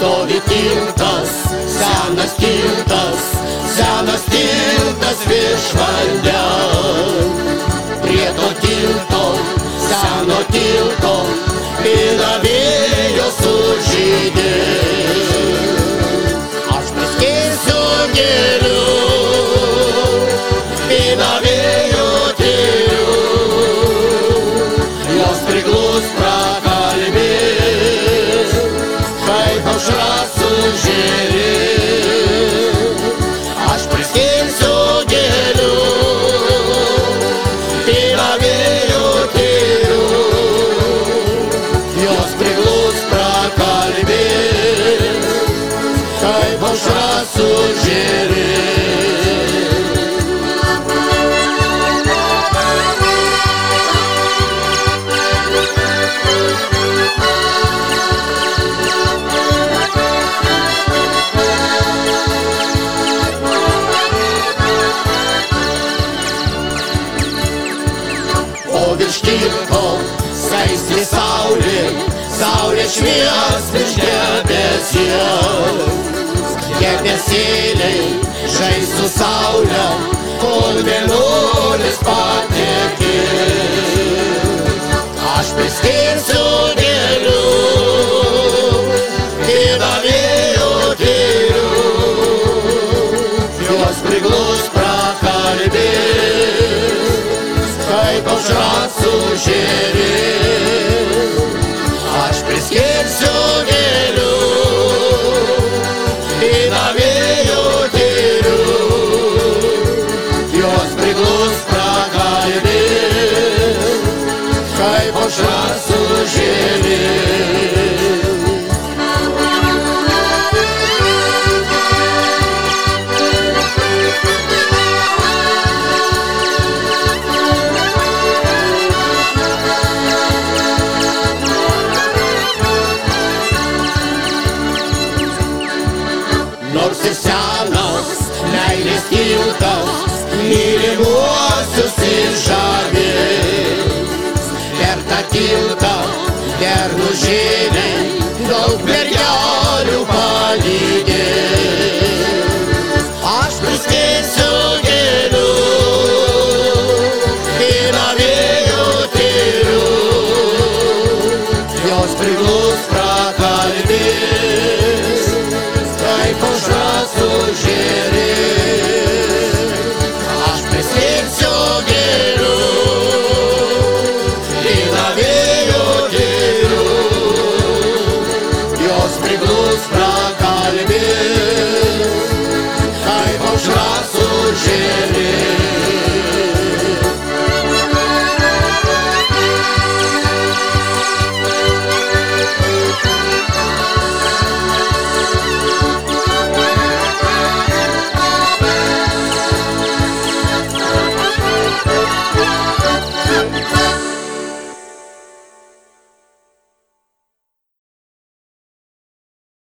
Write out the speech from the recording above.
stovi tiltas, senas tiltas, senas tiltas virš vandens. Prie to tilto, seno tilto, pinavėjo sužydės. Aš priskirsiu gėlių, pinavėjo tylių, jos priglus prakalbės, kaip aušra sužėrės. Aš priskirsiu gėlių, pinavėjo tylių, jos priglus prakalbės, kaip aušra sužėrės. O virš tilto skaistri saulė, saulė švies virš debesies. Debesėliai žais su saulė, kol mėnulis patekės. Aš priskirsiu gėlių, pinavėjo tylių, jos priglus prakalbės, kaip aušra sužėrės. Aš priskirsiu gėlių, pinavėjo tylių, jos priglus prakalbės, kaip aušra sužėrės. Nors ir senas meilės tiltas, mylimuosius išžavės. Per tą tiltą dernų žyniai daug mergelių palydės. Aš priskirsiu gėlių, pinavėjo tylių, jos priglus prakalbės, kaip aušra sužėrės.